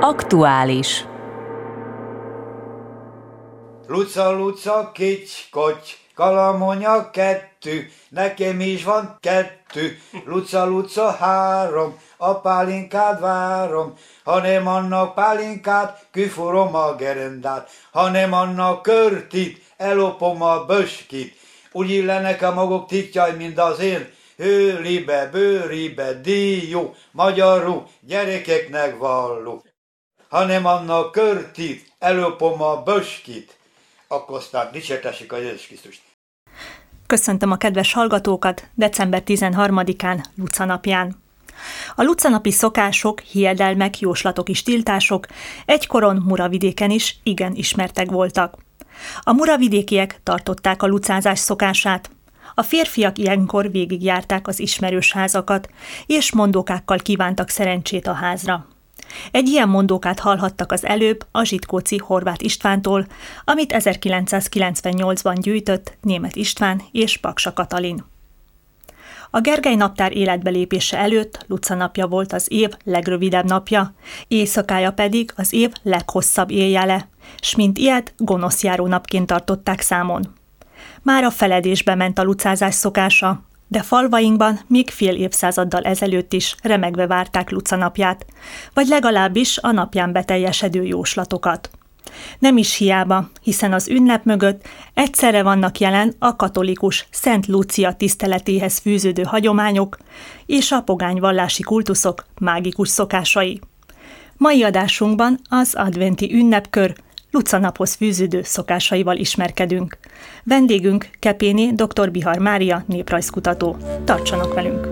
Aktuális. Luca, luca, kics, kocs, kalamonya 2, nekem is van 2. Luca, luca, 3, a pálinkád várom. Ha nem annak pálinkát, küfurom a gerendát. Ha nem annak körtit, elopom a böskit. Úgy illenek a maguk titjaj, mint az én. Hőlibe, bőribe, díjú, magyarul, gyerekeknek valló. Ha nem annak körtit, elopom a böskit. Akkor aztán dicsértessük a Jézus Krisztust. Köszöntöm a kedves hallgatókat december 13-án, Luca napján. A lucanapi szokások, hiedelmek, jóslatok és tiltások egykoron Muravidéken is igen ismertek voltak. A muravidékiek tartották a lucázás szokását. A férfiak ilyenkor végigjárták az ismerős házakat, és mondókákkal kívántak szerencsét a házra. Egy ilyen mondókát hallhattak az előbb a Zsitkóczi Horváth Istvántól, amit 1998-ban gyűjtött Németh István és Paksa Katalin. A Gergely naptár életbelépése előtt Luca napja volt az év legrövidebb napja, éjszakája pedig az év leghosszabb éjjele, s mint ilyet gonoszjáró napként tartották számon. Már a feledésbe ment a lucázás szokása, de falvainkban még fél évszázaddal ezelőtt is remegve várták Luca napját, vagy legalábbis a napján beteljesedő jóslatokat. Nem is hiába, hiszen az ünnep mögött egyszerre vannak jelen a katolikus Szent Lúcia tiszteletéhez fűződő hagyományok és a pogány vallási kultuszok mágikus szokásai. Mai adásunkban az adventi ünnepkör Luca naphoz fűződő szokásaival ismerkedünk. Vendégünk Kepéné dr. Bihar Mária néprajzkutató. Tartsanak velünk!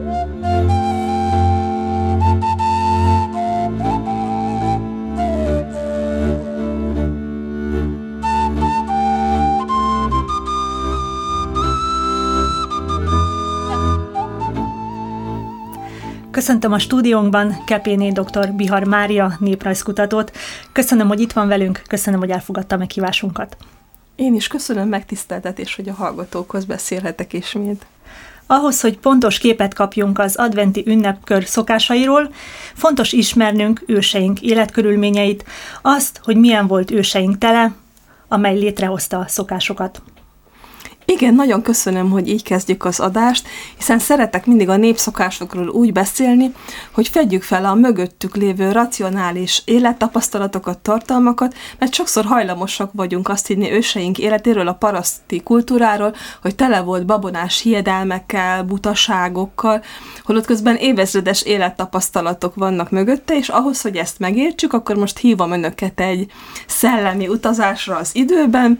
Köszöntöm a stúdiónkban Kepéné dr. Bihar Mária néprajzkutatót. Köszönöm, hogy itt van velünk, köszönöm, hogy elfogadta meghívásunkat. Én is köszönöm megtiszteltetés, hogy a hallgatókhoz beszélhetek ismét. Ahhoz, hogy pontos képet kapjunk az adventi ünnepkör szokásairól, fontos ismernünk őseink életkörülményeit, azt, hogy milyen volt őseink tele, amely létrehozta a szokásokat. Igen, nagyon köszönöm, hogy így kezdjük az adást, hiszen szeretek mindig a népszokásokról úgy beszélni, hogy fedjük fel a mögöttük lévő racionális élettapasztalatokat, tartalmakat, mert sokszor hajlamosak vagyunk azt hinni őseink életéről, a paraszti kultúráról, hogy tele volt babonás hiedelmekkel, butaságokkal, holott közben évezredes élettapasztalatok vannak mögötte, és ahhoz, hogy ezt megértsük, akkor most hívom önöket egy szellemi utazásra az időben.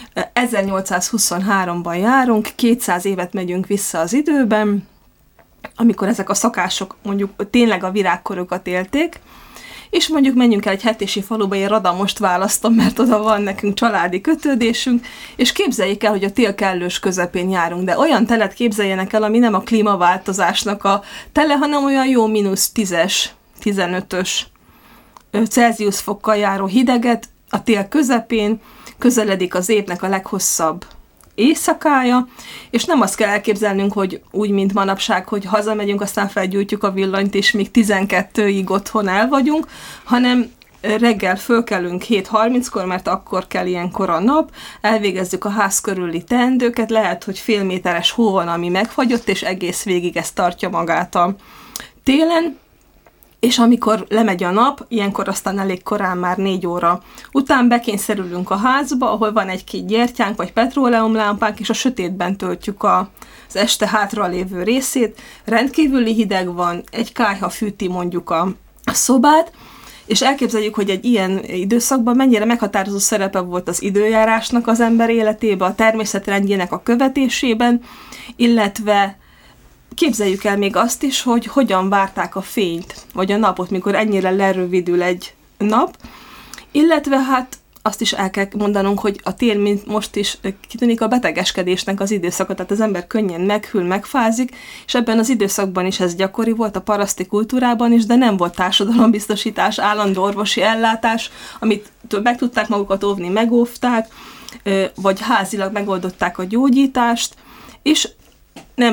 1823-ban járunk, 200 évet megyünk vissza az időben, amikor ezek a szokások mondjuk tényleg a virágkorokat élték, és mondjuk menjünk el egy hetési faluba, én Radamost választom, mert oda van nekünk családi kötődésünk, és képzeljék el, hogy a tél kellős közepén járunk, de olyan telet képzeljenek el, ami nem a klímaváltozásnak a tele, hanem olyan jó -10-es, 15-ös Celsius fokkal járó hideget a tél közepén, közeledik az évnek a leghosszabb éjszakája, és nem azt kell elképzelnünk, hogy úgy, mint manapság, hogy hazamegyünk, aztán felgyújtjuk a villanyt, és még 12-ig otthon el vagyunk, hanem reggel fölkelünk 7:30-kor, mert akkor kell ilyenkor a nap, elvégezzük a ház körüli teendőket, lehet, hogy fél méteres hó van, ami megfagyott, és egész végig ez tartja magát a télen, és amikor lemegy a nap, ilyenkor aztán elég korán, már 4 óra után bekényszerülünk a házba, ahol van egy-két gyertyánk vagy petróleumlámpánk, és a sötétben töltjük az este hátra lévő részét. Rendkívüli hideg van, egy kályha fűti mondjuk a szobát, és elképzeljük, hogy egy ilyen időszakban mennyire meghatározó szerepe volt az időjárásnak az ember életében, a természet rendjének a követésében, illetve képzeljük el még azt is, hogy hogyan várták a fényt, vagy a napot, mikor ennyire lerövidül egy nap, illetve hát azt is el kell mondanunk, hogy a tél, mint most is kitűnik a betegeskedésnek az időszaka, tehát az ember könnyen meghűl, megfázik, és ebben az időszakban is ez gyakori volt, a paraszti kultúrában is, de nem volt társadalombiztosítás, állandó orvosi ellátás, amit meg tudták magukat óvni, megóvták, vagy házilag megoldották a gyógyítást, és nem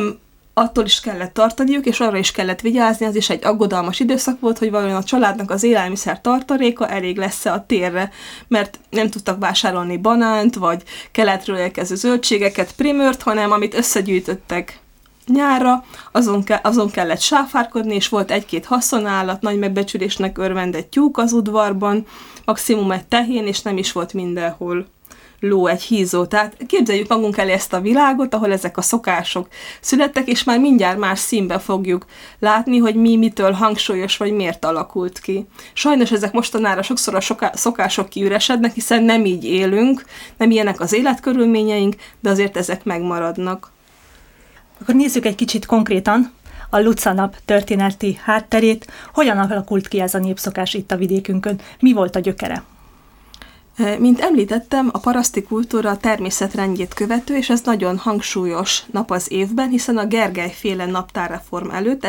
attól is kellett tartaniuk, és arra is kellett vigyázni, az is egy aggodalmas időszak volt, hogy vajon a családnak az élelmiszer tartaléka elég lesz-e a térre, mert nem tudtak vásárolni banánt, vagy keletről érkező zöldségeket, primőrt, hanem amit összegyűjtöttek nyárra, azon kellett sáfárkodni, és volt egy-két haszonállat, nagy megbecsülésnek örvendett tyúk az udvarban, maximum egy tehén, és nem is volt mindenhol ló, egy hízó. Tehát képzeljük magunk elé ezt a világot, ahol ezek a szokások születtek, és már mindjárt más színbe fogjuk látni, hogy mitől hangsúlyos, vagy miért alakult ki. Sajnos ezek mostanára sokszor a szokások kiüresednek, hiszen nem így élünk, nem ilyenek az életkörülményeink, de azért ezek megmaradnak. Akkor nézzük egy kicsit konkrétan a Luca-nap történeti hátterét. Hogyan alakult ki ez a népszokás itt a vidékünkön? Mi volt a gyökere? Mint említettem, a paraszti kultúra a természetrendjét követő, és ez nagyon hangsúlyos nap az évben, hiszen a Gergely-féle naptárreform előtt,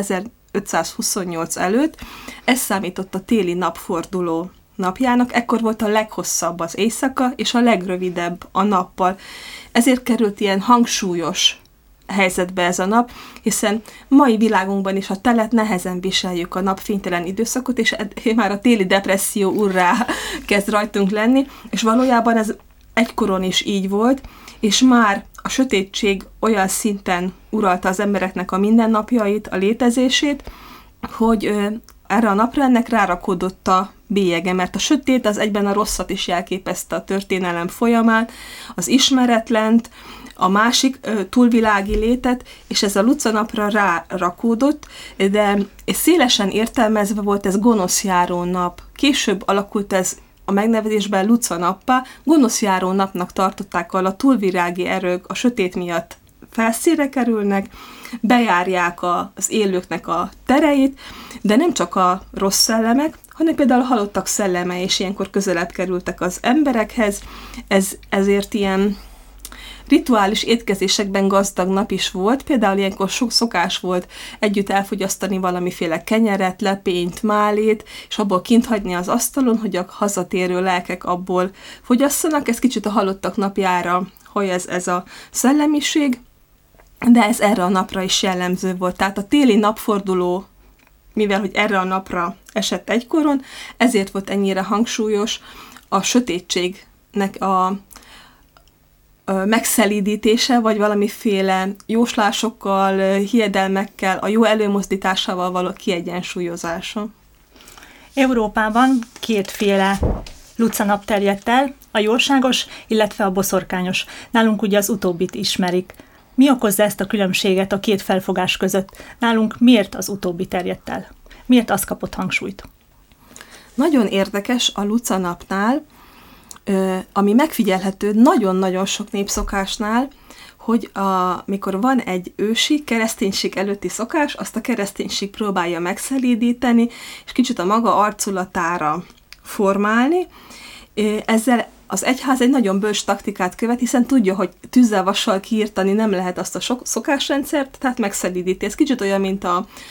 1528 előtt, ez számított a téli napforduló napjának, ekkor volt a leghosszabb az éjszaka, és a legrövidebb a nappal. Ezért került ilyen hangsúlyos helyzetbe ez a nap, hiszen mai világunkban is a telet nehezen viseljük a napfénytelen időszakot, és már a téli depresszió urrá kezd rajtunk lenni, és valójában ez egykoron is így volt, és már a sötétség olyan szinten uralta az embereknek a mindennapjait, a létezését, hogy erre a napra ennek rárakódott a bélyege, mert a sötét az egyben a rosszat is jelképezte a történelem folyamán, az ismeretlent, a másik túlvilági létet, és ez a Luca napra rárakódott, de szélesen értelmezve volt ez gonoszjáró nap. Később alakult ez a megnevezésben Luca nappá, gonoszjáró napnak tartották, ahol a túlvilági erők a sötét miatt felszínre kerülnek, bejárják az élőknek a tereit, de nem csak a rossz szellemek, hanem például a halottak szelleme is ilyenkor közelebb kerültek az emberekhez, ezért ilyen rituális étkezésekben gazdag nap is volt, például ilyenkor sok szokás volt együtt elfogyasztani valamiféle kenyeret, lepényt, málét, és abból kint hagyni az asztalon, hogy a hazatérő lelkek abból fogyasszanak. Ez kicsit a halottak napjára hajaz ez a szellemiség, de ez erre a napra is jellemző volt. Tehát a téli napforduló, mivel hogy erre a napra esett egykoron, ezért volt ennyire hangsúlyos a sötétségnek a megszelídítése, vagy valamiféle jóslásokkal, hiedelmekkel, a jó előmozdításával való kiegyensúlyozása. Európában kétféle Luca nap terjedt el, a jóságos, illetve a boszorkányos. Nálunk ugye az utóbbit ismerik. Mi okozza ezt a különbséget a két felfogás között? Nálunk miért az utóbbi terjedt el? Miért az kapott hangsúlyt? Nagyon érdekes a Luca napnál, ami megfigyelhető nagyon-nagyon sok népszokásnál, hogy mikor van egy ősi kereszténység előtti szokás, azt a kereszténység próbálja megszelídíteni, és kicsit a maga arculatára formálni. Ezzel az egyház egy nagyon bölcs taktikát követ, hiszen tudja, hogy tűzzel, vassal kiírtani nem lehet azt a szokásrendszert, tehát megszelídíti. Ez kicsit olyan, mint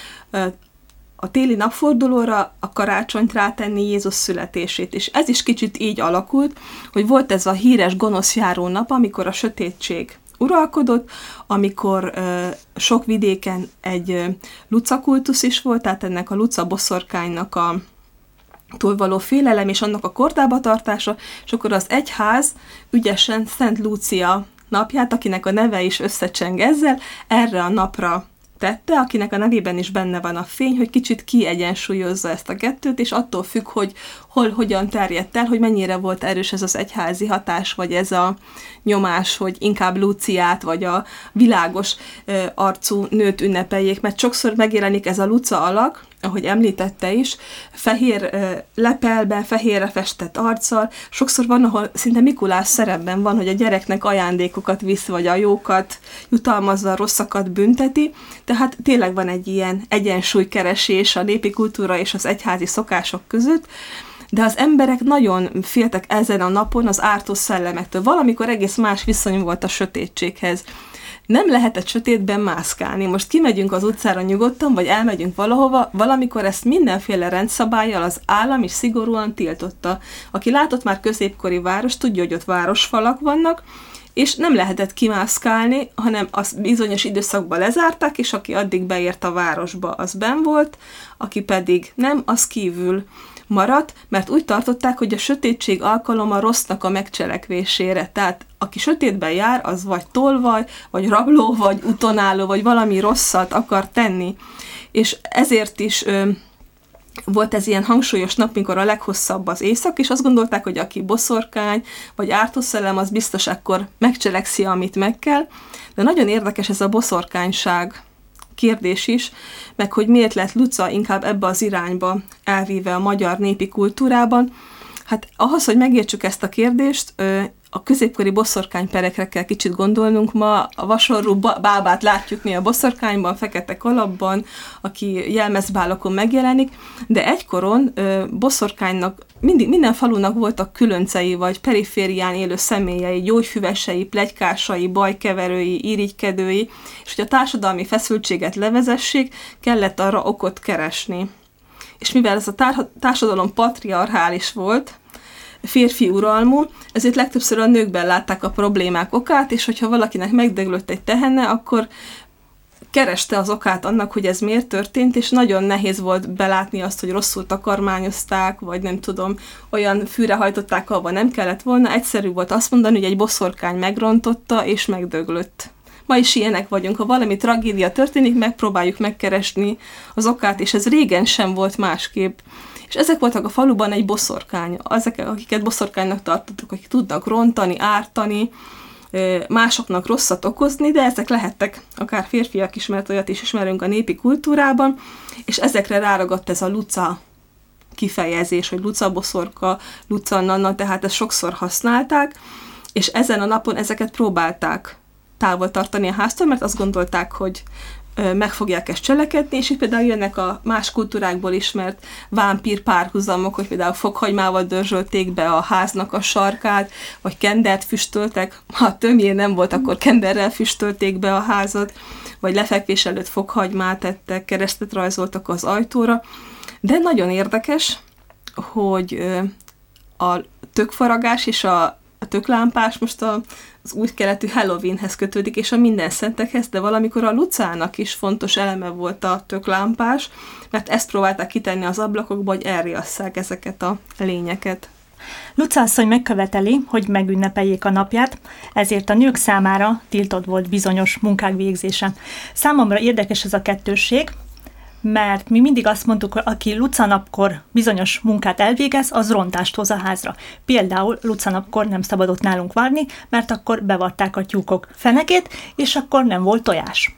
a téli napfordulóra a karácsonyt rátenni Jézus születését. És ez is kicsit így alakult, hogy volt ez a híres gonoszjáró nap, amikor a sötétség uralkodott, amikor sok vidéken egy Luca kultusz is volt, tehát ennek a Luca boszorkánynak a túlvaló félelem és annak a kordába tartása, és akkor az egyház ügyesen Szent Lúcia napját, akinek a neve is összecseng ezzel, erre a napra tette, akinek a nevében is benne van a fény, hogy kicsit kiegyensúlyozza ezt a kettőt, és attól függ, hogy hogyan terjedt el, hogy mennyire volt erős ez az egyházi hatás, vagy ez a nyomás, hogy inkább Lúciát, vagy a világos arcú nőt ünnepeljék, mert sokszor megjelenik ez a Luca alak, ahogy említette is, fehér lepelben, fehérre festett arccal, sokszor van, ahol szinte Mikulás szerepben van, hogy a gyereknek ajándékokat visz, vagy a jókat jutalmazza, a rosszakat bünteti, tehát tényleg van egy ilyen egyensúlykeresés a népi kultúra és az egyházi szokások között, de az emberek nagyon féltek ezen a napon az ártó szellemektől. Valamikor egész más viszony volt a sötétséghez. Nem lehetett sötétben mászkálni. Most kimegyünk az utcára nyugodtan, vagy elmegyünk valahova, valamikor ezt mindenféle rendszabállyal az állam is szigorúan tiltotta. Aki látott már középkori város, tudja, hogy ott városfalak vannak, és nem lehetett kimászkálni, hanem azt bizonyos időszakban lezárták, és aki addig beért a városba, az benn volt, aki pedig nem, az kívül maradt, mert úgy tartották, hogy a sötétség alkalom rossznak a megcselekvésére. Tehát aki sötétben jár, az vagy tolvaj, vagy rabló, vagy utonálló, vagy valami rosszat akar tenni. És ezért is volt ez ilyen hangsúlyos nap, mikor a leghosszabb az éjszak, és azt gondolták, hogy aki boszorkány, vagy ártószellem, az biztos akkor megcselekszi, amit meg kell. De nagyon érdekes ez a boszorkányság kérdés is, meg hogy miért lett Luca inkább ebbe az irányba elvíve a magyar népi kultúrában. Hát ahhoz, hogy megértsük ezt a kérdést, a középkori boszorkányperekre kell kicsit gondolnunk. Ma a vasorú bábát látjuk mi a boszorkányban, fekete kalapban, aki jelmezbálokon megjelenik, de egykoron boszorkánynak minden falunak voltak különcei, vagy periférián élő személyei, gyógyfüvesei, pletykásai, bajkeverői, irigykedői, és hogy a társadalmi feszültséget levezessék, kellett arra okot keresni. És mivel ez a társadalom patriarchális volt, férfi uralmú, ezért legtöbbször a nőkben látták a problémák okát, és hogyha valakinek megdöglött egy tehene, akkor kereste az okát annak, hogy ez miért történt, és nagyon nehéz volt belátni azt, hogy rosszul takarmányozták, vagy nem tudom, olyan fűre hajtották, ahova nem kellett volna. Egyszerű volt azt mondani, hogy egy boszorkány megrontotta, és megdöglött. Ma is ilyenek vagyunk, ha valami tragédia történik, megpróbáljuk megkeresni az okát, és ez régen sem volt másképp. És ezek voltak a faluban egy boszorkány. Ezek, akiket boszorkánynak tartottak, akik tudnak rontani, ártani, másoknak rosszat okozni, de ezek lehettek akár férfiak is, mert olyat is ismerünk a népi kultúrában, és ezekre ráragadt ez a Luca kifejezés, hogy Luca boszorka, Luca nanna, tehát ezt sokszor használták, és ezen a napon ezeket próbálták távol tartani a háztól, mert azt gondolták, hogy meg fogják ezt cselekedni, és itt például jönnek a más kultúrákból ismert vámpír párhuzamok, hogy például fokhagymával dörzsölték be a háznak a sarkát, vagy kendert füstöltek, ha tömjén nem volt, akkor kenderrel füstölték be a házat, vagy lefekvés előtt fokhagymát tettek, keresztet rajzoltak az ajtóra. De nagyon érdekes, hogy a tökfaragás és a töklámpás most az új keletű Halloweenhez kötődik, és a mindenszentekhez, de valamikor a Lucának is fontos eleme volt a töklámpás, mert ezt próbálták kitenni az ablakokba, hogy elriasszák ezeket a lényeket. Luca asszony megköveteli, hogy megünnepeljék a napját, ezért a nők számára tiltott volt bizonyos munkák végzése. Számomra érdekes ez a kettősség, mert mi mindig azt mondtuk, hogy aki Luca-napkor bizonyos munkát elvégez, az rontást hoz a házra. Például Luca-napkor nem szabadott nálunk várni, mert akkor bevarták a tyúkok fenekét, és akkor nem volt tojás.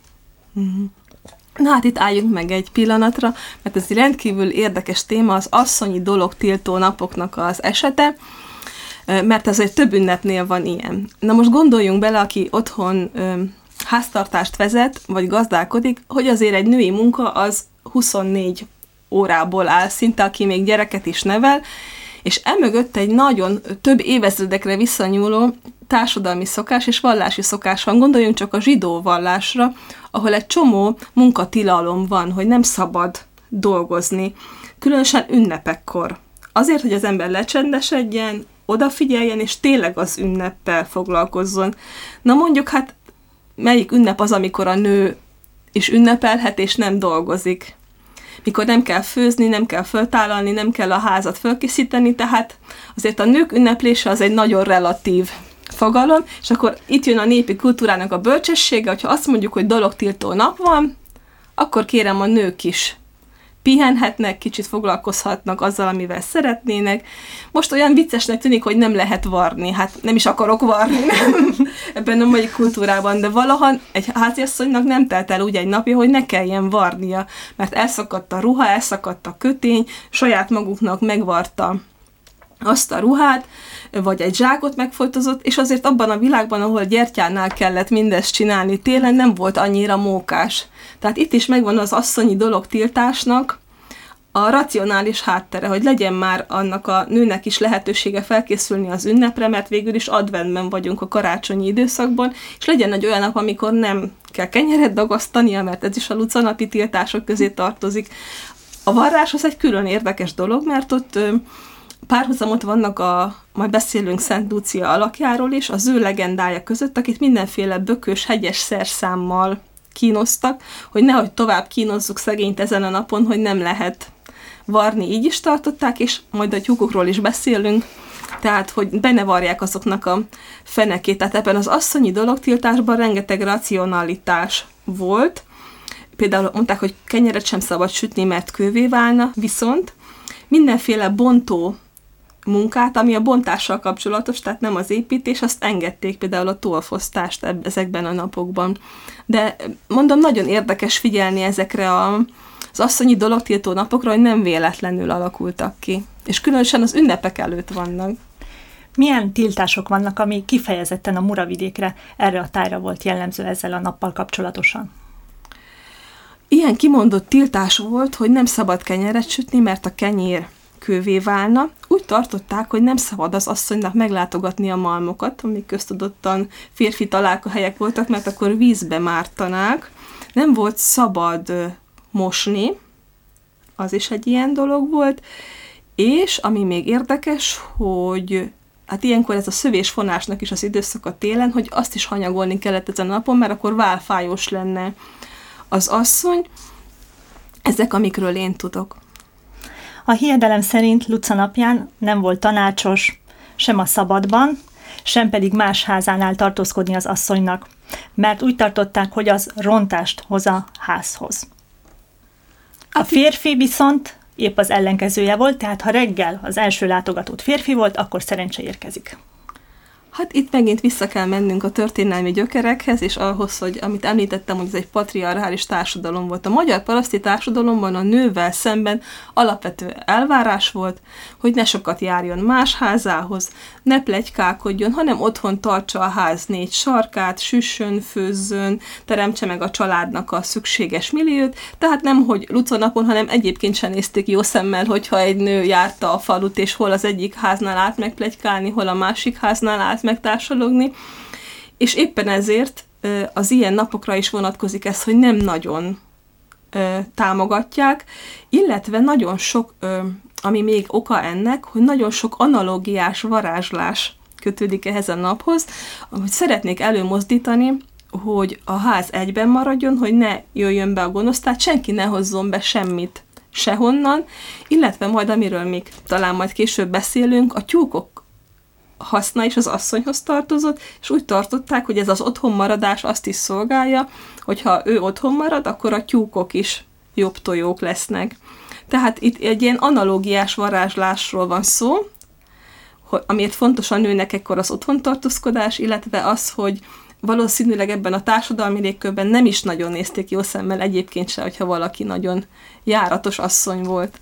Na hát itt álljunk meg egy pillanatra, mert ez egy rendkívül érdekes téma, az asszonyi dologtiltó napoknak az esete, mert azért több ünnepnél van ilyen. Na most gondoljunk bele, aki otthon háztartást vezet, vagy gazdálkodik, hogy azért egy női munka az 24 órából áll szinte, aki még gyereket is nevel, és emögött egy nagyon több évezredekre visszanyúló társadalmi szokás és vallási szokás van. Gondoljunk csak a zsidó vallásra, ahol egy csomó munkatilalom van, hogy nem szabad dolgozni, különösen ünnepekkor. Azért, hogy az ember lecsendesedjen, odafigyeljen, és tényleg az ünneppel foglalkozzon. Na mondjuk, hát melyik ünnep az, amikor a nő is ünnepelhet, és nem dolgozik? Mikor nem kell főzni, nem kell föltállalni, nem kell a házat fölkészíteni, tehát azért a nők ünneplése az egy nagyon relatív fogalom, és akkor itt jön a népi kultúrának a bölcsessége, hogyha azt mondjuk, hogy dologtiltó nap van, akkor kérem, a nők is pihenhetnek, kicsit foglalkozhatnak azzal, amivel szeretnének. Most olyan viccesnek tűnik, hogy nem lehet varni. Hát nem is akarok varni, nem? Ebben a mai kultúrában, de valaha egy háziasszonynak nem telt el úgy egy napja, hogy ne kelljen varnia, mert elszakadt a ruha, elszakadt a kötény, saját maguknak megvarta azt a ruhát, vagy egy zsákot megfoltozott, és azért abban a világban, ahol gyertyánál kellett mindezt csinálni télen, nem volt annyira mókás. Tehát itt is megvan az asszonyi dologtiltásnak a racionális háttere, hogy legyen már annak a nőnek is lehetősége felkészülni az ünnepre, mert végül is adventben vagyunk a karácsonyi időszakban, és legyen egy olyan nap, amikor nem kell kenyeret dagasztania, mert ez is a lucanapi tiltások közé tartozik. A varrás az egy külön érdekes dolog, mert ott párhuzamot vannak majd beszélünk Szent Lúcia alakjáról is, az ő legendája között, akit mindenféle bökös, hegyes szerszámmal kínoztak, hogy nehogy tovább kínozzuk szegényt ezen a napon, hogy nem lehet varni, így is tartották, és majd a tyúkokról is beszélünk, tehát, hogy be ne varják azoknak a fenekét. Tehát ebben az asszonyi dologtiltásban rengeteg racionalitás volt. Például mondták, hogy kenyeret sem szabad sütni, mert kővé válna, viszont mindenféle bontó munkát, ami a bontással kapcsolatos, tehát nem az építés, azt engedték, például a tollfosztást ezekben a napokban. De mondom, nagyon érdekes figyelni ezekre az asszonyi dologtiltó napokra, hogy nem véletlenül alakultak ki. És különösen az ünnepek előtt vannak. Milyen tiltások vannak, ami kifejezetten a Muravidékre, erre a tájra volt jellemző ezzel a nappal kapcsolatosan? Ilyen kimondott tiltás volt, hogy nem szabad kenyeret sütni, mert a kenyér kővé válna. Úgy tartották, hogy nem szabad az asszonynak meglátogatni a malmokat, amik köztudottan férfi találkahelyek voltak, mert akkor vízbe mártanák. Nem volt szabad mosni, az is egy ilyen dolog volt, és ami még érdekes, hogy hát ilyenkor ez a szövésfonásnak is az időszaka télen, hogy azt is hanyagolni kellett ezen a napon, mert akkor válfájós lenne az asszony. Ezek, amikről én tudok. A hiedelem szerint Luca napján nem volt tanácsos sem a szabadban, sem pedig más házánál tartózkodni az asszonynak, mert úgy tartották, hogy az rontást hoz a házhoz. A férfi viszont épp az ellenkezője volt, tehát ha reggel az első látogatót férfi volt, akkor szerencse érkezik. Hát itt megint vissza kell mennünk a történelmi gyökerekhez, és ahhoz, hogy amit említettem, hogy ez egy patriarchális társadalom volt. A magyar paraszti társadalomban a nővel szemben alapvető elvárás volt, hogy ne sokat járjon más házához, ne pletykálkodjon, hanem otthon tartsa a ház 4 sarkát, süssön, főzzön, teremtse meg a családnak a szükséges milliót, tehát nem, hogy Luca napon, hanem egyébként sem nézték jó szemmel, hogyha egy nő járta a falut, és hol az egyik háznál át megpletykálni, hol a másik háznál át megtársalogni, és éppen ezért az ilyen napokra is vonatkozik ez, hogy nem nagyon támogatják, illetve nagyon sok, ami még oka ennek, hogy nagyon sok analógiás varázslás kötődik ehhez a naphoz, amit szeretnék előmozdítani, hogy a ház egyben maradjon, hogy ne jöjjön be a gonosz, tehát senki ne hozzon be semmit sehonnan, illetve majd, amiről még talán majd később beszélünk, a tyúkok haszna is az asszonyhoz tartozott, és úgy tartották, hogy ez az otthonmaradás azt is szolgálja, hogyha ő otthon marad, akkor a tyúkok is jobb tojók lesznek. Tehát itt egy ilyen analógiás varázslásról van szó, amiért fontos a nőnek ekkor az otthontartózkodás, illetve az, hogy valószínűleg ebben a társadalmi légkörben nem is nagyon nézték jó szemmel egyébként se, hogyha valaki nagyon járatos asszony volt.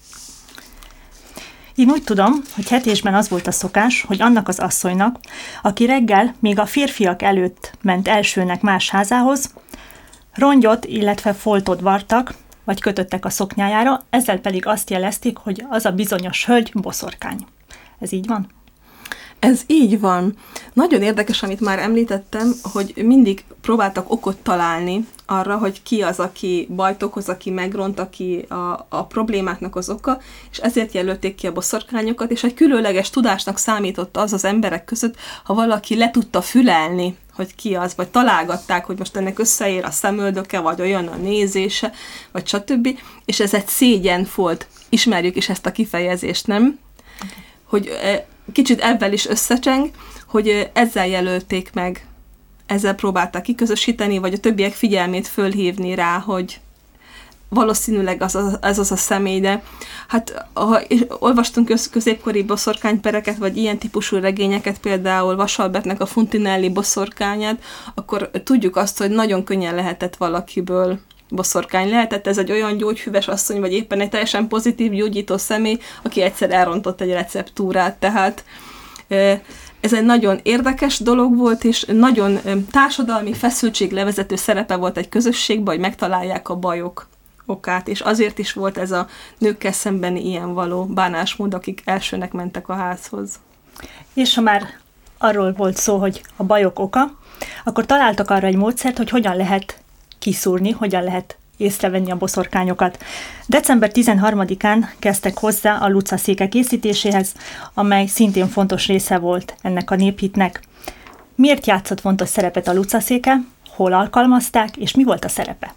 Én úgy tudom, hogy hetésben az volt a szokás, hogy annak az asszonynak, aki reggel még a férfiak előtt ment elsőnek más házához, rongyot, illetve foltot vartak, vagy kötöttek a szoknyájára, ezzel pedig azt jelezték, hogy az a bizonyos hölgy boszorkány. Ez így van? Ez így van. Nagyon érdekes, amit már említettem, hogy mindig próbáltak okot találni arra, hogy ki az, aki bajt okoz, aki megront, aki a problémáknak az oka, és ezért jelölték ki a boszorkányokat, és egy különleges tudásnak számított az az emberek között, ha valaki le tudta fülelni, hogy ki az, vagy találgatták, hogy most ennek összeér a szemöldöke, vagy olyan a nézése, vagy stb. És ez egy szégyen volt. Ismerjük is ezt a kifejezést, nem? Hogy kicsit ebben is összecseng, hogy ezzel jelölték meg, ezzel próbálták kiközösíteni, vagy a többiek figyelmét fölhívni rá, hogy valószínűleg ez az a személy, de hát ha olvastunk középkori boszorkánypereket, vagy ilyen típusú regényeket, például Vasalbertnek a Funtinelli boszorkányát, akkor tudjuk azt, hogy nagyon könnyen lehetett valakiből boszorkány. Lehetett ez egy olyan gyógyhűves asszony, vagy éppen egy teljesen pozitív gyógyító személy, aki egyszer elrontott egy receptúrát, tehát ez egy nagyon érdekes dolog volt, és nagyon társadalmi feszültséglevezető szerepe volt egy közösségben, hogy megtalálják a bajok okát, és azért is volt ez a nőkkel szembeni ilyen való bánásmód, akik elsőnek mentek a házhoz. És ha már arról volt szó, hogy a bajok oka, akkor találtak arra egy módszert, hogy hogyan lehet kiszúrni, hogyan lehet észrevenni a boszorkányokat. December 13-án kezdtek hozzá a lucaszéke készítéséhez, amely szintén fontos része volt ennek a néphitnek. Miért játszott fontos szerepet a lucaszéke, hol alkalmazták, és mi volt a szerepe?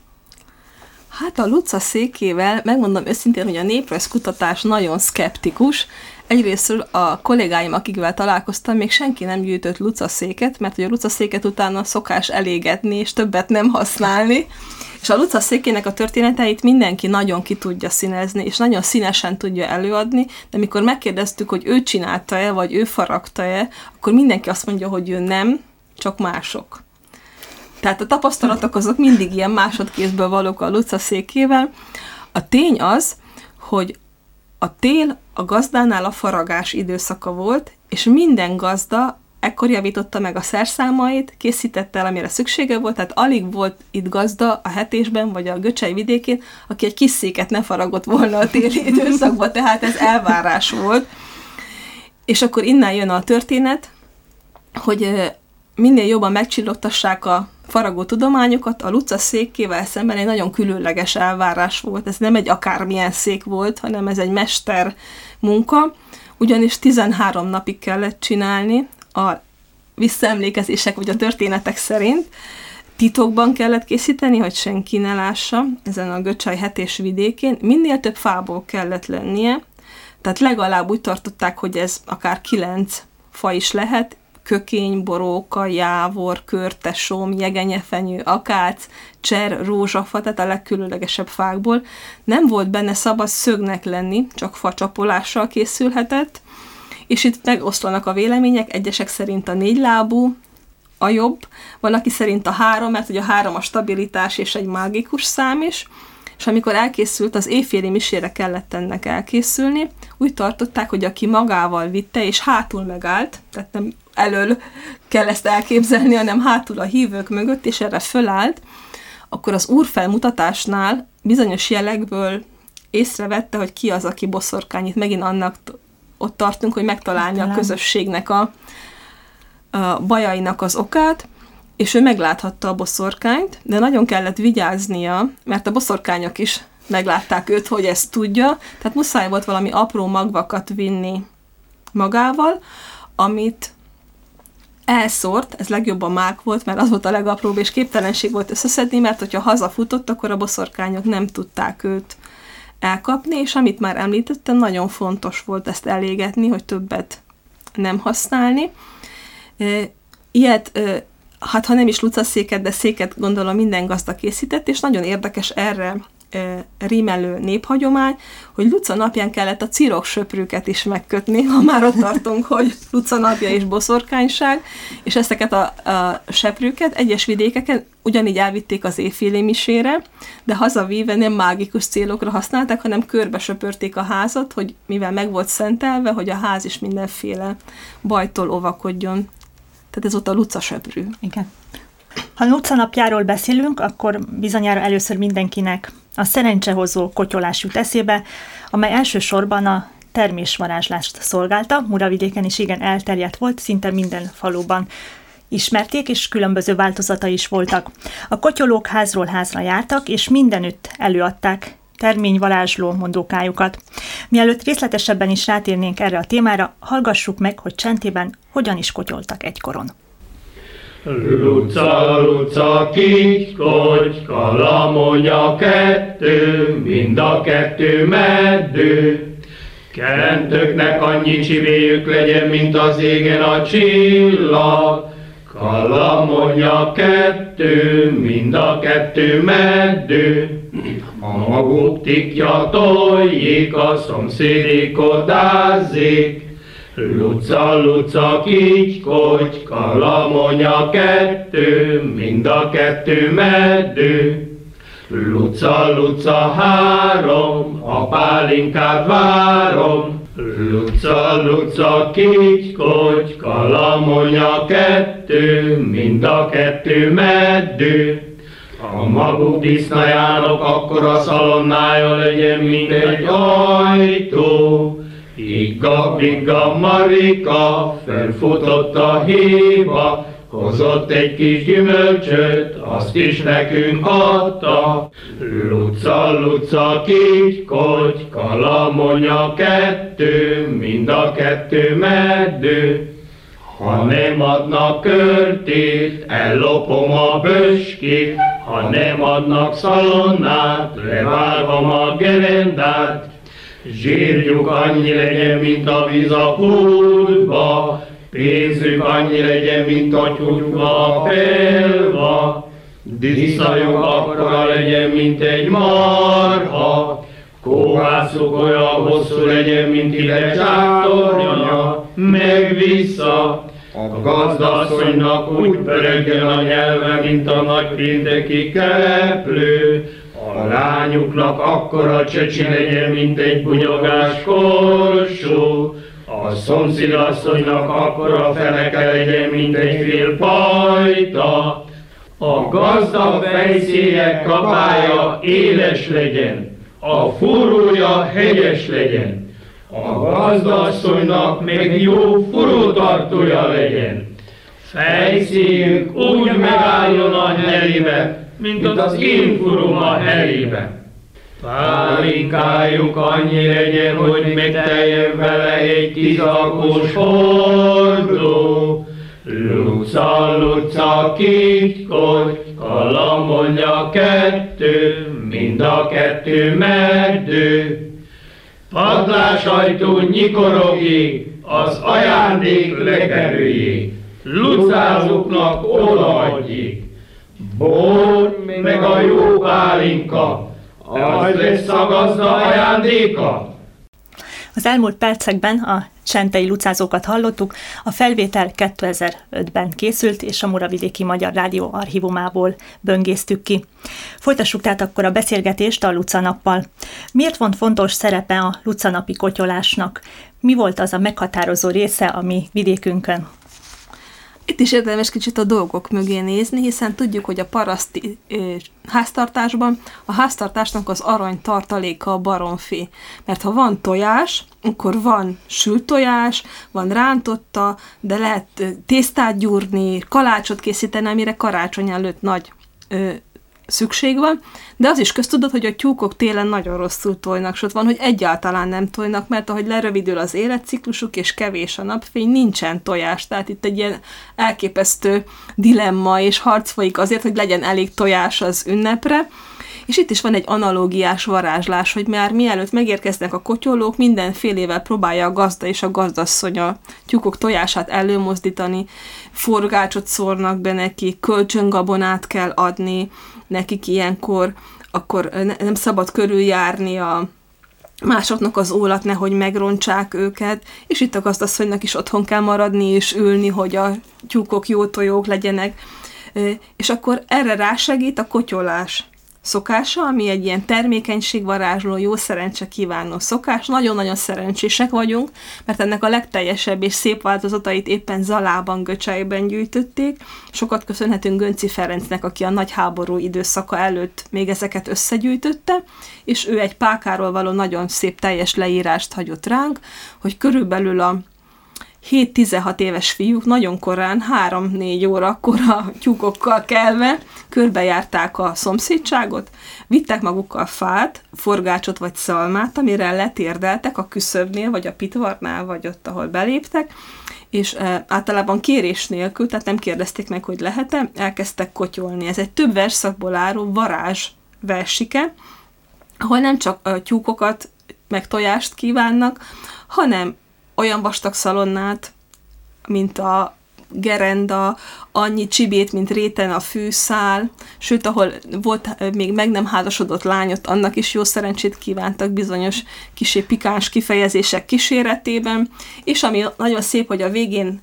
Hát a Luca székével megmondom őszintén, hogy a néprajzkutatás nagyon szkeptikus. Egyrésztről a kollégáim, akikvel találkoztam, még senki nem gyűjtött Luca széket, mert hogy a Luca széket utána szokás elégetni, és többet nem használni. És a Luca székének a történeteit mindenki nagyon ki tudja színezni, és nagyon színesen tudja előadni, de amikor megkérdeztük, hogy ő csinálta-e, vagy ő faragta-e, akkor mindenki azt mondja, hogy ő nem, csak mások. Tehát a tapasztalatok azok mindig ilyen másodkézből valók a Luca székével. A tény az, hogy a tél a gazdánál a faragás időszaka volt, és minden gazda ekkor javította meg a szerszámait, készítette el, amire szüksége volt, tehát alig volt itt gazda a Hetésben, vagy a Göcsej vidékén, aki egy kis széket ne faragott volna a téli időszakban, tehát ez elvárás volt. És akkor innen jön a történet, hogy minél jobban megcsillogtassák a faragó tudományokat, a Luca székével szemben egy nagyon különleges elvárás volt. Ez nem egy akármilyen szék volt, hanem ez egy mester munka, ugyanis 13 napig kellett csinálni, a visszaemlékezések vagy a történetek szerint titokban kellett készíteni, hogy senki ne lássa, ezen a Göcsej Hetés vidékén. Minél több fából kellett lennie, tehát legalább úgy tartották, hogy ez akár 9 fa is lehet, kökény, boróka, jávor, körtesom, jegenyefenyő, akác, cser, rózsafa, tehát a legkülönlegesebb fákból. Nem volt benne szabad szögnek lenni, csak facsapolással készülhetett, és itt megoszlanak a vélemények, egyesek szerint a 4 lábú a jobb, valaki szerint a 3, mert ugye a 3 a stabilitás és egy mágikus szám is, és amikor elkészült, az éjféli misére kellett ennek elkészülni, úgy tartották, hogy aki magával vitte, és hátul megállt, tehát nem elől kell ezt elképzelni, hanem hátul a hívők mögött, és erre fölállt, akkor az úrfelmutatásnál bizonyos jelekből észrevette, hogy ki az, aki boszorkány. Itt megint annak ott tartunk, hogy megtalálni a közösségnek a bajainak az okát, és ő megláthatta a boszorkányt, de nagyon kellett vigyáznia, mert a boszorkányok is meglátták őt, hogy ezt tudja, tehát muszáj volt valami apró magvakat vinni magával, amit elszórt, ez legjobban mák volt, mert az volt a legapróbb, és képtelenség volt összeszedni, mert hogyha hazafutott, akkor a boszorkányok nem tudták őt elkapni, és amit már említettem, nagyon fontos volt ezt elégetni, hogy többet nem használni. Ilyet, hát ha nem is lucaszéket, de széket gondolom minden gazda készített, és nagyon érdekes erre rímelő néphagyomány, hogy Luca napján kellett a ciroksöprűket is megkötni, ha már ott tartunk, hogy Luca napja és boszorkányság, és ezeket a seprűket egyes vidékeken ugyanígy elvitték az éjféli misére, de hazavíve nem mágikus célokra használták, hanem körbe söpörték a házat, hogy mivel meg volt szentelve, hogy a ház is mindenféle bajtól óvakodjon. Tehát ez ott a Luca söprű. Igen. Ha Luca napjáról beszélünk, akkor bizonyára először mindenkinek a szerencsehozó kotyolás jut eszébe, amely elsősorban a termésvarázslást szolgálta, Muravidéken is igen elterjedt volt, szinte minden faluban ismerték, és különböző változatai is voltak. A kotyolók házról házra jártak, és mindenütt előadták terményvarázsló mondókájukat. Mielőtt részletesebben is rátérnénk erre a témára, hallgassuk meg, hogy csentében hogyan is kotyoltak egykoron. Luca, Luca, kigy, kogy, kalamonya kettő, mind a kettő meddő. Kerentöknek annyi csivéjük legyen, mint az égen a csillag. Kalamonya kettő, mind a kettő meddő. A maguk tikja toljék, a szomszédék odázzék. Luca, Luca, kigy, kogy, kalamonya kettő, mind a kettő meddő. Luca, Luca, 3, a pálinkát várom. Luca, Luca, kigy, kogy, kalamonya kettő, mind a kettő meddő. A maguk disznajának akkora szalonnája legyen, mint egy ajtó. Igga, bigga, marika, felfutott a héba, hozott egy kis gyümölcsöt, azt is nekünk adta. Luca, luca, kigy, kogy, kalamonya kettő, mind a kettő meddő. Ha nem adnak körtét, ellopom a böskét, ha nem adnak szalonnát, levágom a gerendát. Zsírjuk annyi legyen, mint a víz a pultba, pénzük annyi legyen, mint a tyúkba a felva. Diszajuk akkora legyen, mint egy marha, kovászuk olyan hosszú legyen, mint ide csátornya, meg vissza. A gazdasszonynak úgy pörögjön a nyelve, mint a nagypénteki keleplő. A lányuknak akkora csöcsi legyen, mint egy bunyogás korsó. A szomszédasszonynak akkora feleke legyen, mint egy fél pajta. A gazdag fejszélyek kapálya éles legyen, a fúrója hegyes legyen. A gazdasszonynak meg jó furótartója legyen. Fejszélyünk úgy megálljon a helébe, mint az én furóm a helébe. Pálinkájuk annyi legyen, hogy megteljen vele egy 10 alkós hordó. Luca, luca, kigy, kogy, kalamonya kettő, mind a kettő meddő. Padlásajtó nyikorogjék, az ajándék lekerüljék, lucázóknak odaadjék. Bor meg a jó pálinka, az lesz a gazda ajándéka. Az elmúlt percekben a csentei lucázókat hallottuk, a felvétel 2005-ben készült, és a Muravidéki Magyar Rádió archívumából böngésztük ki. Folytassuk tehát akkor a beszélgetést a Lucanappal. Miért volt fontos szerepe a lucanapi kotyolásnak? Mi volt az a meghatározó része a mi vidékünkön? Itt is érdemes kicsit a dolgok mögé nézni, hiszen tudjuk, hogy a paraszti háztartásban a háztartásnak az arany tartaléka a baromfi. Mert ha van tojás, akkor van sült tojás, van rántotta, de lehet tésztát gyúrni, kalácsot készíteni, amire karácsony előtt nagy szükség van, de az is köztudott, hogy a tyúkok télen nagyon rosszul tojnak, s ott van, hogy egyáltalán nem tojnak, mert ahogy lerövidül az életciklusuk, és kevés a napfény, nincsen tojás, tehát itt egy ilyen elképesztő dilemma, és harc folyik azért, hogy legyen elég tojás az ünnepre, és itt is van egy analógiás varázslás, hogy már mielőtt megérkeznek a kotyolók, mindenfélével próbálja a gazda és a gazdasszony a tyúkok tojását előmozdítani, forgácsot szórnak be neki, kölcsöngabonát kell adni nekik ilyenkor, akkor nem szabad körüljárni a másoknak az ólat, nehogy megrontsák őket, és itt a gazdasszonynak is otthon kell maradni és ülni, hogy a tyúkok jó tojók legyenek, és akkor erre rásegít a kotyolás szokása, ami egy ilyen termékenységvarázsló, jó szerencse kívánó szokás. Nagyon-nagyon szerencsések vagyunk, mert ennek a legteljesebb és szép változatait éppen Zalában, Göcsejben gyűjtötték. Sokat köszönhetünk Gönci Ferencnek, aki a nagy háború időszaka előtt még ezeket összegyűjtötte, és ő egy pákáról való nagyon szép teljes leírást hagyott ránk, hogy körülbelül a 7-16 éves fiúk nagyon korán, 3-4 órakor a tyúkokkal kelve körbejárták a szomszédságot, vittek magukkal fát, forgácsot vagy szalmát, amire letérdeltek a küszöbnél, vagy a pitvarnál, vagy ott, ahol beléptek, és általában kérés nélkül, tehát nem kérdezték meg, hogy lehet-e, elkezdtek kotyolni. Ez egy több versszakból álló varázs versike, ahol nem csak a tyúkokat, meg tojást kívánnak, hanem olyan vastag szalonnát, mint a gerenda, annyi csibét, mint réten a fűszál, sőt, ahol volt még meg nem házasodott lányot, annak is jó szerencsét kívántak bizonyos kisé pikáns kifejezések kíséretében, és ami nagyon szép, hogy a végén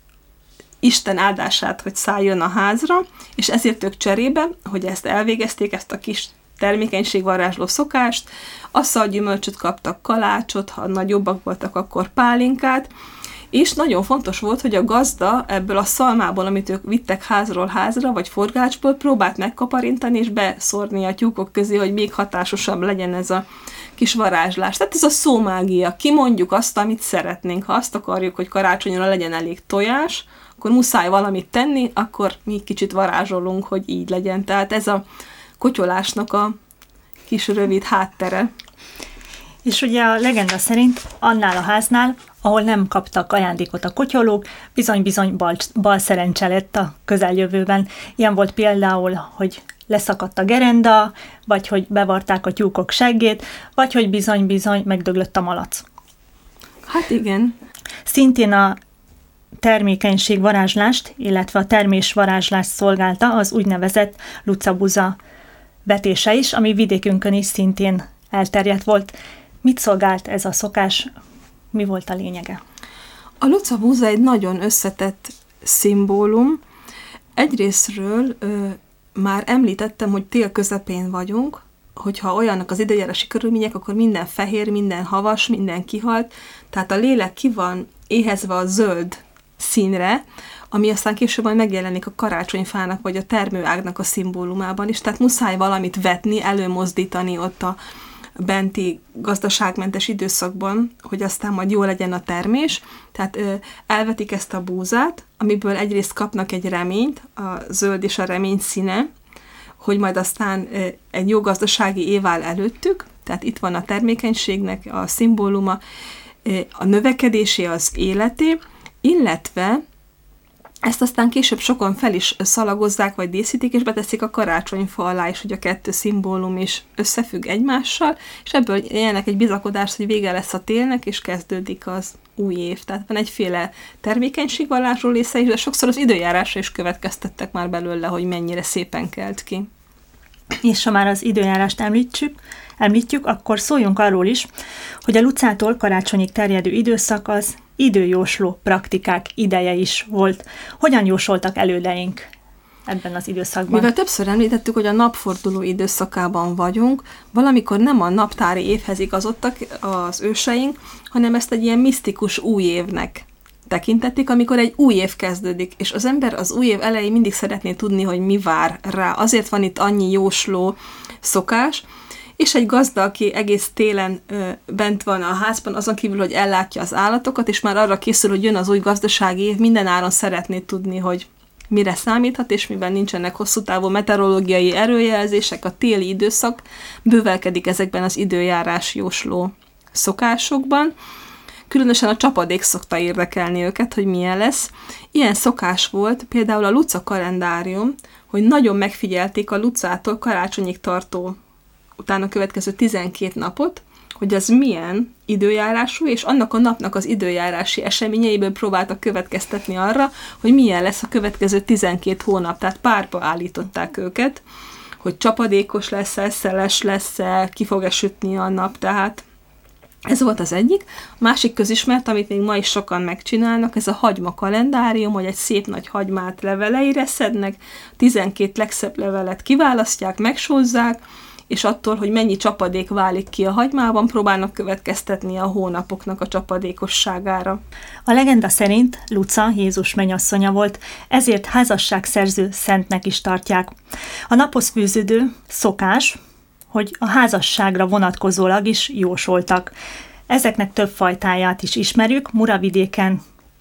Isten áldását, hogy szálljon a házra, és ezért ők cserébe, hogy ezt elvégezték, ezt a kis termékenységvarázsló szokást, asszal gyümölcsöt kaptak, kalácsot, ha nagyobbak voltak, akkor pálinkát, És nagyon fontos volt, hogy a gazda ebből a szalmából, amit ők vittek házról házra, vagy forgácsból, próbált megkaparintani és beszórni a tyúkok közé, hogy még hatásosabb legyen ez a kis varázslás. Tehát ez a szómágia. Kimondjuk azt, amit szeretnénk. Ha azt akarjuk, hogy karácsonyra legyen elég tojás, akkor muszáj valamit tenni, akkor mi kicsit varázsolunk, hogy így legyen. Tehát ez a kotyolásnak a kis rövid háttere. És ugye a legenda szerint annál a háznál, ahol nem kaptak ajándékot a kotyolók, bizony-bizony bal szerencse lett a közeljövőben. Ilyen volt például, hogy leszakadt a gerenda, vagy hogy bevarták a tyúkok seggét, vagy hogy bizony-bizony megdöglött a malac. Hát igen. Szintén a termékenység varázslást, illetve a termés varázslást szolgálta az úgynevezett lucabuza vetése is, ami vidékünkön is szintén elterjedt volt. Mit szolgált ez a szokás? Mi volt a lényege? A lucabuza egy nagyon összetett szimbólum. Egyrészről már említettem, hogy tél közepén vagyunk, hogyha olyannak az időjárási körülmények, akkor minden fehér, minden havas, minden kihalt, tehát a lélek ki van éhezve a zöld színre, ami aztán később majd megjelenik a karácsonyfának, vagy a termőágnak a szimbólumában is, tehát muszáj valamit vetni, előmozdítani ott a benti gazdaságmentes időszakban, hogy aztán majd jó legyen a termés. Tehát elvetik ezt a búzát, amiből egyrészt kapnak egy reményt, a zöld és a remény színe, hogy majd aztán egy jó gazdasági év áll előttük, tehát itt van a termékenységnek a szimbóluma, a növekedésé, az életé, illetve ezt aztán később sokan fel is szalagozzák, vagy díszítik, és beteszik a karácsonyfa alá is, hogy a kettő szimbólum is összefügg egymással, és ebből jelnek egy bizakodást, hogy vége lesz a télnek, és kezdődik az új év. Tehát van egyféle termékenységvallásról része is, de sokszor az időjárásra is következtettek már belőle, hogy mennyire szépen kelt ki. És ha már az időjárást említjük, akkor szóljunk arról is, hogy a Lucától karácsonyig terjedő időszak az időjósló praktikák ideje is volt. Hogyan jósoltak elődeink ebben az időszakban? Mivel többször említettük, hogy a napforduló időszakában vagyunk, valamikor nem a naptári évhez igazodtak az őseink, hanem ezt egy ilyen misztikus új évnek tekintették, amikor egy új év kezdődik, és az ember az új év elején mindig szeretné tudni, hogy mi vár rá. Azért van itt annyi jósló szokás, és egy gazda, aki egész télen bent van a házban, azon kívül, hogy ellátja az állatokat, és már arra készül, hogy jön az új gazdasági év, minden áron szeretné tudni, hogy mire számíthat, és mivel nincsenek hosszú távú meteorológiai erőjelzések, a téli időszak bővelkedik ezekben az időjárás jósló szokásokban. Különösen a csapadék szokta érdekelni őket, hogy milyen lesz. Ilyen szokás volt például a Luca kalendárium, hogy nagyon megfigyelték a Lucától karácsonyig tartó utána következő 12 napot, hogy az milyen időjárású, és annak a napnak az időjárási eseményeiből próbáltak következtetni arra, hogy milyen lesz a következő 12 hónap. Tehát párba állították őket, hogy csapadékos lesz-e, szeles lesz-e, ki fog sütni a nap, tehát ez volt az egyik. A másik közismert, amit még ma is sokan megcsinálnak, ez a hagyma kalendárium, hogy egy szép nagy hagymát leveleire szednek, 12 legszebb levelet kiválasztják, megsózzák, és attól, hogy mennyi csapadék válik ki a hagymában, próbálnak következtetni a hónapoknak a csapadékosságára. A legenda szerint Luca Jézus mennyasszonya volt, ezért házasságszerző szentnek is tartják. A naphoz fűződő szokás, hogy a házasságra vonatkozólag is jósoltak. Ezeknek több fajtáját is ismerjük, Muravidéken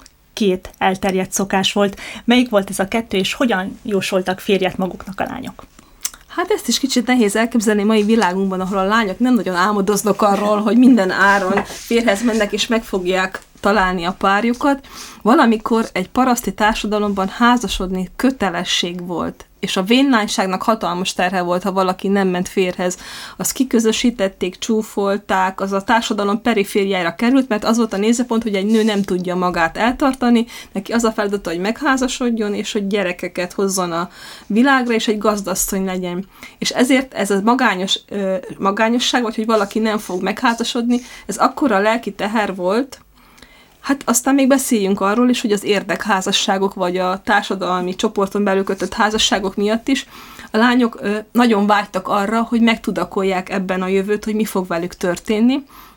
2 elterjedt szokás volt. Melyik volt ez a 2, és hogyan jósoltak férjet maguknak a lányok? Hát ezt is kicsit nehéz elképzelni mai világunkban, ahol a lányok nem nagyon álmodoznak arról, hogy minden áron férhez mennek és meg fogják találni a párjukat. Valamikor egy paraszti társadalomban házasodni kötelesség volt, és a vénlányságnak hatalmas terhe volt, ha valaki nem ment férhez. Azt kiközösítették, csúfolták, az a társadalom perifériára került, mert az volt a nézőpont, hogy egy nő nem tudja magát eltartani, neki az a feladata, hogy megházasodjon, és hogy gyerekeket hozzon a világra, és egy gazdasszony legyen. És ezért ez a magányosság, vagy hogy valaki nem fog megházasodni, ez akkora lelki teher volt. Hát aztán még beszéljünk arról is, hogy az érdekházasságok, vagy a társadalmi csoporton belül kötött házasságok miatt is a lányok nagyon vágytak arra, hogy megtudakolják ebben a jövőt, hogy mi fog velük történni.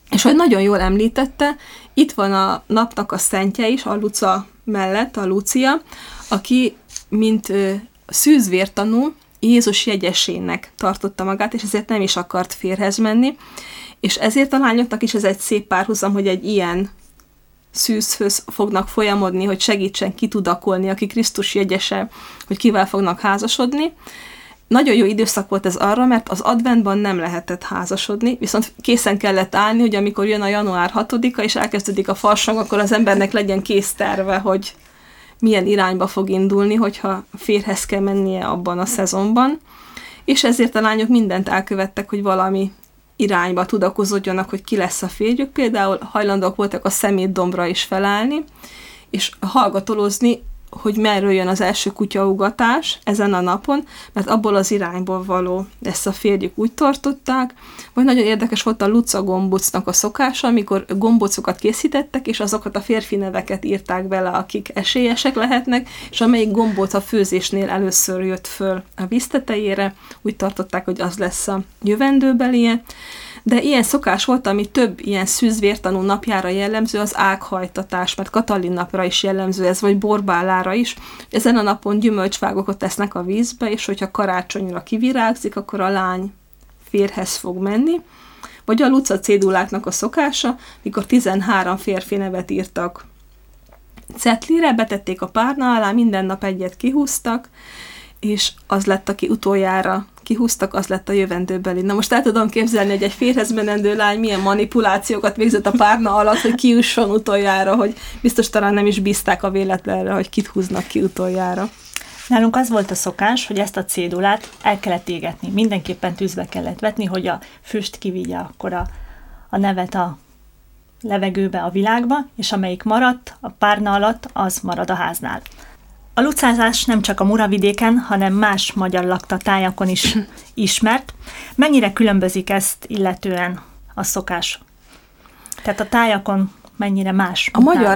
És hogy nagyon jól említette, itt van a napnak a szentje is, a Luca mellett, a Lucia, aki mint szűzvértanú Jézus jegyesének tartotta magát, és ezért nem is akart férjhez menni, és ezért a lányoknak is ez egy szép párhuzam, hogy egy ilyen szűzhöz fognak folyamodni, hogy segítsen kitudakolni, aki Krisztus jegyese, hogy kivel fognak házasodni. Nagyon jó időszak volt ez arra, mert az adventban nem lehetett házasodni, viszont készen kellett állni, hogy amikor jön a január 6-a, és elkezdődik a farsang, akkor az embernek legyen kész terve, hogy milyen irányba fog indulni, hogyha férjhez kell mennie abban a szezonban. És ezért a lányok mindent elkövettek, hogy valami irányba tudakozódjanak, hogy ki lesz a férjük. Például hajlandók voltak a szemétdombra is felállni, és hallgatolózni, hogy merről jön az első kutyaugatás ezen a napon, mert abból az irányból való ezt a férjük úgy tartották, vagy nagyon érdekes volt a Luca gombócnak a szokása, amikor gombócokat készítettek, és azokat a férfi neveket írták bele, akik esélyesek lehetnek, és amelyik gombóc a főzésnél először jött föl a víz tetejére, úgy tartották, hogy az lesz a jövendőbelie. De ilyen szokás volt, ami több ilyen szűzvértanú napjára jellemző, az ághajtatás, mert Katalin napra is jellemző ez, vagy borbálára is. Ezen a napon gyümölcsvágokat tesznek a vízbe, és hogyha karácsonyra kivirágzik, akkor a lány férjhez fog menni. Vagy a Luca céduláknak a szokása, mikor 13 férfi nevet írtak cetlire, betették a párna alá, minden nap egyet kihúztak, és az lett, aki utoljára kihúztak, az lett a jövendőbeli. Na most el tudom képzelni, hogy egy férjhez menendő lány milyen manipulációkat végzett a párna alatt, hogy kijusson utoljára, hogy biztos talán nem is bízták a véletlenre, hogy kit húznak ki utoljára. Nálunk az volt a szokás, hogy ezt a cédulát el kellett égetni. Mindenképpen tűzbe kellett vetni, hogy a füst kivigye akkor a nevet a levegőbe, a világba, és amelyik maradt a párna alatt, az marad a háznál. A lucázás nem csak a Muravidéken, hanem más magyar lakta tájakon is ismert. Mennyire különbözik ezt illetően a szokás? Tehát a tájakon mennyire más? A magyar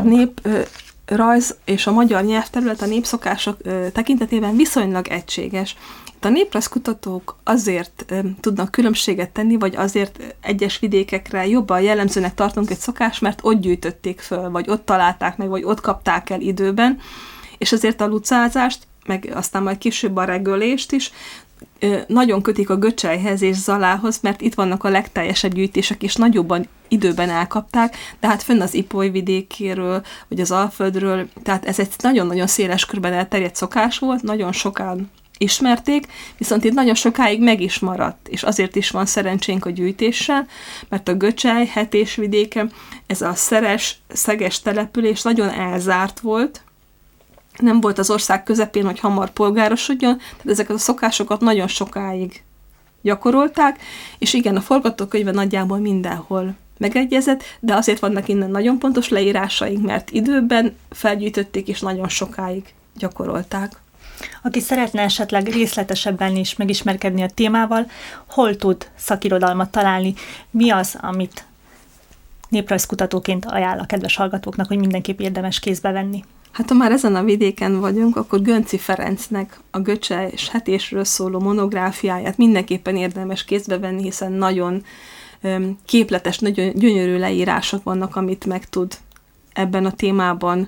néprajz és a magyar nyelvterület a népszokások tekintetében viszonylag egységes. Itt a néprajzkutatók azért tudnak különbséget tenni, vagy azért egyes vidékekre jobban jellemzőnek tartunk egy szokás, mert ott gyűjtötték föl, vagy ott találták meg, vagy ott kapták el időben, és azért a lucázást, meg aztán majd később a regölést is nagyon kötik a Göcselyhez és Zalához, mert itt vannak a legteljesebb gyűjtések, és nagyobban időben elkapták, de hát fönn az Ipoly vidékéről, vagy az Alföldről, tehát ez egy nagyon-nagyon széles körben elterjedt szokás volt, nagyon sokan ismerték, viszont itt nagyon sokáig meg is maradt, és azért is van szerencsénk a gyűjtéssel, mert a Göcsely, Hetés vidéke, ez a Szeres, Szeges település nagyon elzárt volt, nem volt az ország közepén, hogy hamar polgárosodjon, tehát ezeket a szokásokat nagyon sokáig gyakorolták, és igen, a forgatókönyvben nagyjából mindenhol megegyezett, de azért vannak innen nagyon pontos leírásaink, mert időben felgyűjtötték, és nagyon sokáig gyakorolták. Aki szeretne esetleg részletesebben is megismerkedni a témával, hol tud szakirodalmat találni? Mi az, amit néprajzkutatóként ajánl a kedves hallgatóknak, hogy mindenképp érdemes kézbe venni? Hát ha már ezen a vidéken vagyunk, akkor Gönczy Ferencnek a Göcsely és Hetésről szóló monográfiáját mindenképpen érdemes kézbe venni, hiszen nagyon képletes, nagyon gyönyörű leírások vannak, amit meg tud ebben a témában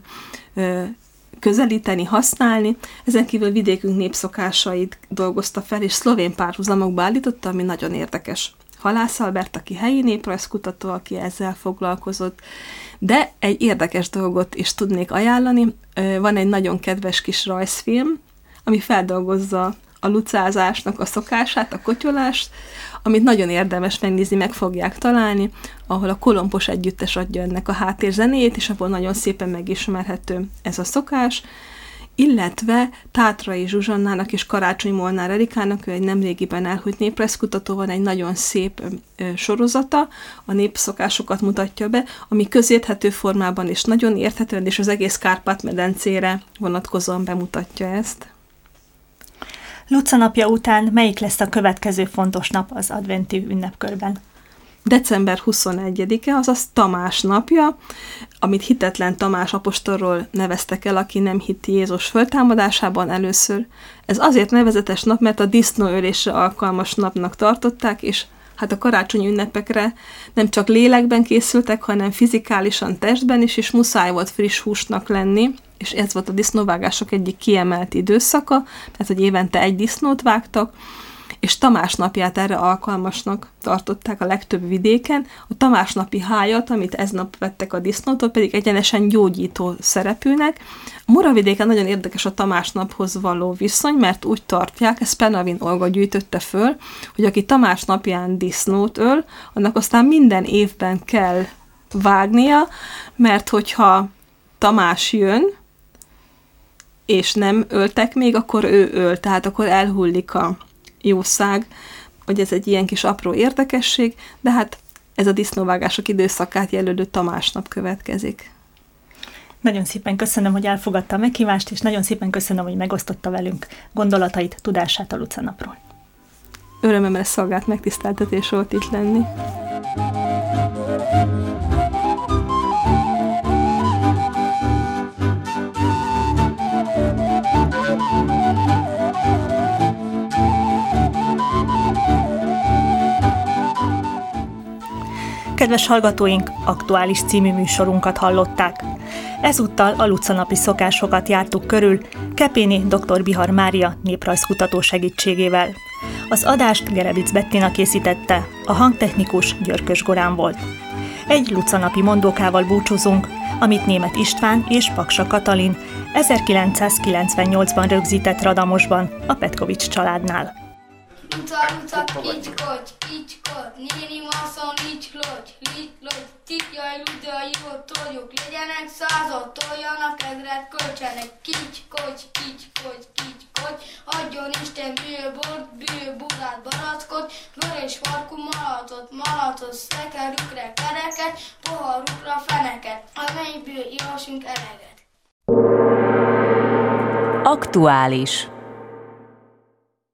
közelíteni, használni. Ezen kívül vidékünk népszokásait dolgozta fel, és szlovén párhuzamokba állította, ami nagyon érdekes. Halász Albert, aki helyi néprajzkutató, aki ezzel foglalkozott, de egy érdekes dolgot is tudnék ajánlani. Van egy nagyon kedves kis rajzfilm, ami feldolgozza a lucázásnak a szokását, a kotyolást, amit nagyon érdemes megnézni, meg fogják találni, ahol a Kolompos együttes adja ennek a háttérzenéjét, és abból nagyon szépen megismerhető ez a szokás, illetve Tátrai Zsuzsannának és Karácsony Molnár Erikának, ő egy nemrégiben elhunyt néprajzkutató, van egy nagyon szép sorozata, a népszokásokat mutatja be, ami közérthető formában is nagyon érthetően, és az egész Kárpát-medencére vonatkozóan bemutatja ezt. Luca napja után melyik lesz a következő fontos nap az adventi ünnepkörben? December 21-e, azaz Tamás napja, amit hitetlen Tamás apostolról neveztek el, aki nem hitt Jézus föltámadásában először. Ez azért nevezetes nap, mert a disznóölésre alkalmas napnak tartották, és hát a karácsonyi ünnepekre nem csak lélekben készültek, hanem fizikálisan, testben is, és muszáj volt friss húsnak lenni, és ez volt a disznóvágások egyik kiemelt időszaka, tehát hogy évente egy disznót vágtak, és Tamás napját erre alkalmasnak tartották a legtöbb vidéken. A Tamás napi hájat, amit eznap vettek a disznótól, pedig egyenesen gyógyító szerepűnek. A Muravidéken nagyon érdekes a Tamás naphoz való viszony, mert úgy tartják, ezt Penavin Olga gyűjtötte föl, hogy aki Tamás napján disznót öl, annak aztán minden évben kell vágnia, mert hogyha Tamás jön, és nem öltek még, akkor ő öl, tehát akkor elhullik a jószág, hogy ez egy ilyen kis apró érdekesség, de hát ez a disznóvágások időszakát jelölő Tamás nap következik. Nagyon szépen köszönöm, hogy elfogadta a meghívást, és nagyon szépen köszönöm, hogy megosztotta velünk gondolatait, tudását a Luca napról. Örömömre szolgált megtiszteltetés volt itt lenni. Kedves hallgatóink, aktuális című műsorunkat hallották. Ezúttal a Luca napi szokásokat jártuk körül Kepéni dr. Bihar Mária néprajzkutató segítségével. Az adást Gerevic Bettina készítette, a hangtechnikus Györkös Gorán volt. Egy Luca napi mondókával búcsúzunk, amit Németh István és Paksa Katalin 1998-ban rögzített Radamosban, a Petkovics családnál. Luca, luca, kicskocs, kicskod, néni maszon, licslodj, tikjaj, ludjaj, ivott togyok, legyenek század, toljanak ezret, költsenek, kicskocs, kicskocs, kicskocs, adjon Isten bőbort, bőburát, barackot, vörös farkú malatot, szekerükre kereket, poharukra feneket, amelyből ivassunk eleget. Aktuális.